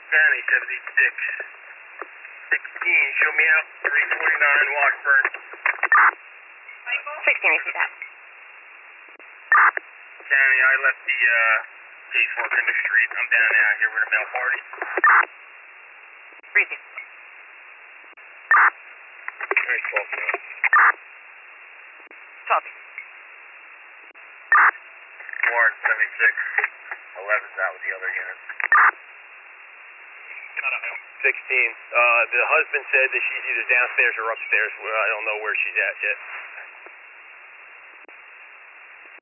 Danny, 76. 16, show me out. 349 Washburn. 16, repeat that. Danny, I left the casework in the street. I'm down out here with a mail party. Repeat. Nice talk, man. Copy. Warren, 76. 11's out with the other unit. 16. The husband said that she's either downstairs or upstairs. Well, I don't know where she's at yet.